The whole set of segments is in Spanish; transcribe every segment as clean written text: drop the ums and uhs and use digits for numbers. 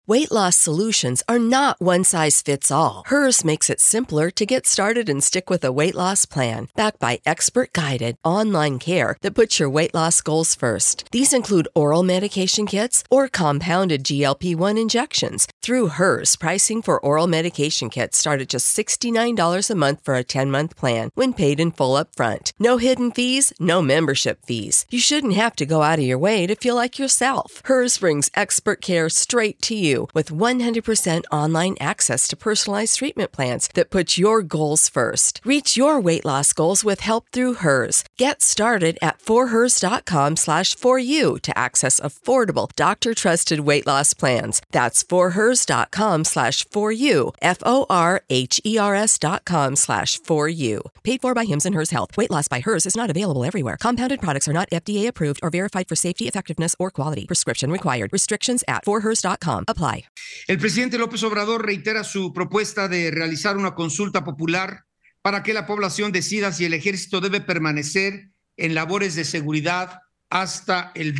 Weight loss solutions are not one size fits all. Hers makes it simpler to get started and stick with a weight loss plan, backed by expert-guided online care that puts your weight loss goals first. These include oral medication kits or compounded GLP-1 injections. Through Hers, pricing for oral medication kits start at just $69 a month for a 10-month plan when paid in full up front. No hidden fees, no membership fees. You shouldn't have to go out of your way to feel like yourself. Hers brings expert care straight to you with 100% online access to personalized treatment plans that put your goals first. Reach your weight loss goals with help through Hers. Get started at forhers.com/4u to access affordable, doctor-trusted weight loss plans. That's forhers.com/4u, forhers.com/4u. Paid for by Hims and Hers Health. Weight loss by Hers is not available everywhere. Compounded products are not FDA approved or verified for safety, effectiveness, or quality. Prescription required. Restrictions at forhers.com. Apply. El presidente López Obrador reitera su propuesta de realizar una consulta popular para que la población decida si el ejército debe permanecer en labores de seguridad hasta el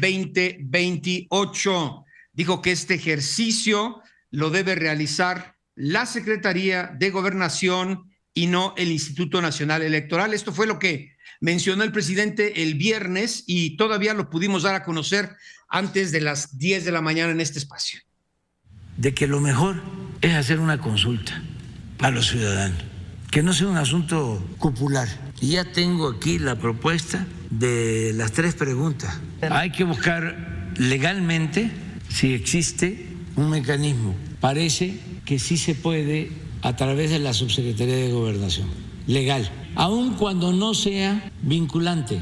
2028. Dijo que este ejercicio lo debe realizar la Secretaría de Gobernación y no el Instituto Nacional Electoral. Esto fue lo que mencionó el presidente el viernes y todavía lo pudimos dar a conocer antes de las 10 de la mañana en este espacio. De que lo mejor es hacer una consulta a los ciudadanos, que no sea un asunto popular. Y ya tengo aquí la propuesta de las 3 preguntas. Hay que buscar legalmente si existe un mecanismo. Parece que sí se puede a través de la Subsecretaría de Gobernación, legal, aun cuando no sea vinculante.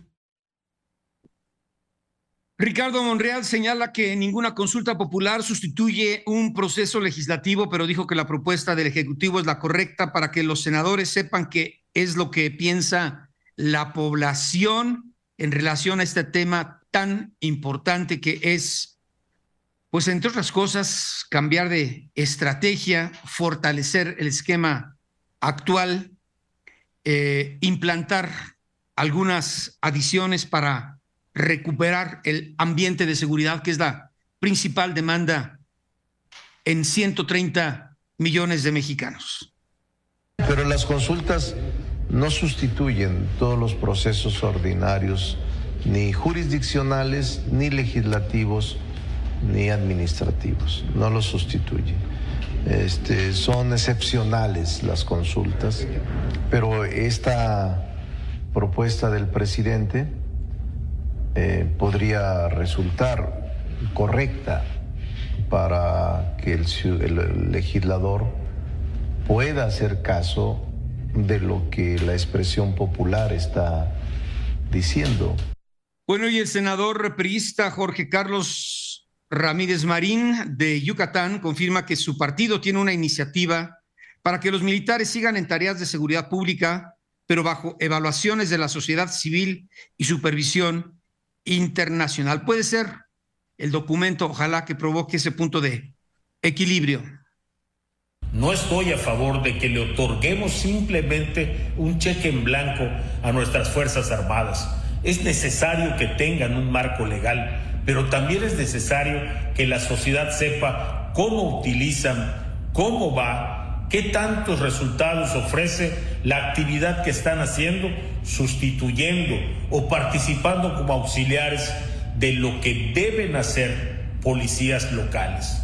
Ricardo Monreal señala que ninguna consulta popular sustituye un proceso legislativo, pero dijo que la propuesta del Ejecutivo es la correcta para que los senadores sepan qué es lo que piensa la población en relación a este tema tan importante que es, pues entre otras cosas, cambiar de estrategia, fortalecer el esquema actual, implantar algunas adiciones para recuperar el ambiente de seguridad, que es la principal demanda en 130 millones de mexicanos. Pero las consultas no sustituyen todos los procesos ordinarios, ni jurisdiccionales, ni legislativos, ni administrativos. No los sustituyen. Son excepcionales las consultas, pero esta propuesta del presidente podría resultar correcta para que el legislador pueda hacer caso de lo que la expresión popular está diciendo. Bueno, y el senador priista Jorge Carlos Ramírez Marín de Yucatán confirma que su partido tiene una iniciativa para que los militares sigan en tareas de seguridad pública, pero bajo evaluaciones de la sociedad civil y supervisión internacional. Puede ser el documento, ojalá, que provoque ese punto de equilibrio. No estoy a favor de que le otorguemos simplemente un cheque en blanco a nuestras Fuerzas Armadas. Es necesario que tengan un marco legal, pero también es necesario que la sociedad sepa cómo utilizan, cómo va, qué tantos resultados ofrece la actividad que están haciendo, sustituyendo o participando como auxiliares de lo que deben hacer policías locales.